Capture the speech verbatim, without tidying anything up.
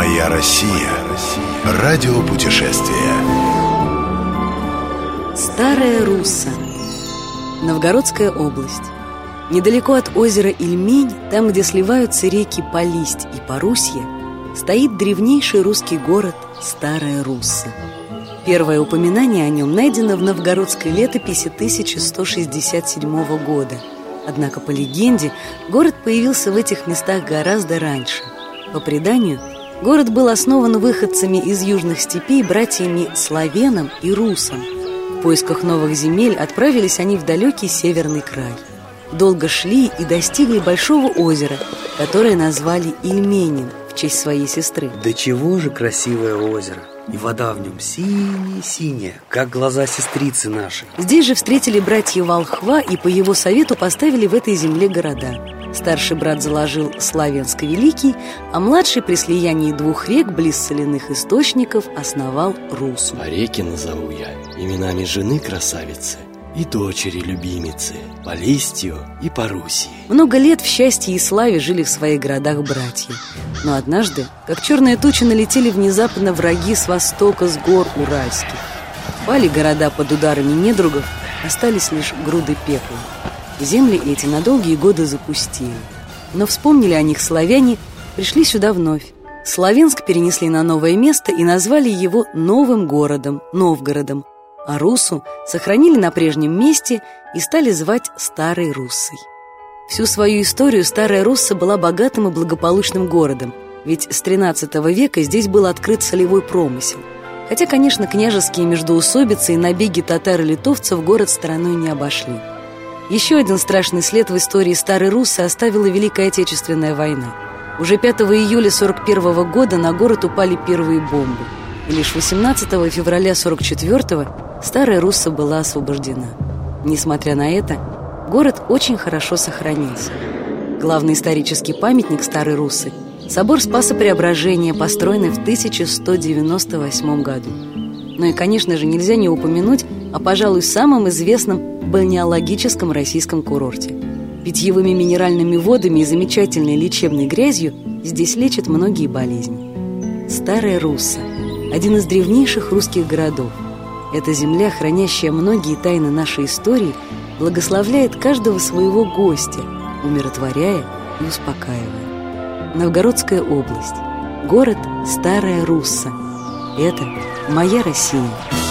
Моя Россия. Радиопутешествие. Старая Русса. Новгородская область. Недалеко от озера Ильмень, там, где сливаются реки Полисть и Порусье, стоит древнейший русский город Старая Русса. Первое упоминание о нем найдено в новгородской летописи тысяча сто шестьдесят седьмого года. Однако, по легенде, город появился в этих местах гораздо раньше. По преданию, город был основан выходцами из южных степей братьями Славеном и Русом. В поисках новых земель отправились они в далекий северный край. Долго шли и достигли большого озера, которое назвали Ильменем в честь своей сестры. Да чего же красивое озеро! И вода в нем синяя-синяя, как глаза сестрицы нашей. Здесь же встретили братья Волхва и по его совету поставили в этой земле города. Старший брат заложил Славянско-Великий, а младший при слиянии двух рек близ соляных источников основал Русу. А реки назову я именами жены красавицы и дочери любимицы, Полистью и Порусьи. Много лет в счастье и славе жили в своих городах братья. Но однажды, как черные тучи, налетели внезапно враги с востока, с гор Уральских. Пали города под ударами недругов, остались лишь груды пепла. Земли эти на долгие годы запустили. Но вспомнили о них славяне, пришли сюда вновь. Славянск перенесли на новое место и назвали его новым городом, Новгородом, а Руссу сохранили на прежнем месте и стали звать Старой Руссой. Всю свою историю Старая Русса была богатым и благополучным городом, ведь с тринадцатого века здесь был открыт солевой промысел. Хотя, конечно, княжеские междоусобицы и набеги татар и литовцев город стороной не обошли. Еще один страшный след в истории Старой Руссы оставила Великая Отечественная война. Уже пятого июля сорок первого года на город упали первые бомбы, и лишь восемнадцатого февраля сорок четвёртого Старая Русса была освобождена. Несмотря на это, город очень хорошо сохранился. Главный исторический памятник Старой Руссы – собор Спаса-Преображения, построенный в тысяча сто девяносто восьмом году. Ну и, конечно же, нельзя не упомянуть о, пожалуй, самом известном бальнеологическом российском курорте. Питьевыми минеральными водами и замечательной лечебной грязью здесь лечат многие болезни. Старая Русса – один из древнейших русских городов. Эта земля, хранящая многие тайны нашей истории, благословляет каждого своего гостя, умиротворяя и успокаивая. Новгородская область. Город Старая Русса. Это моя Россия.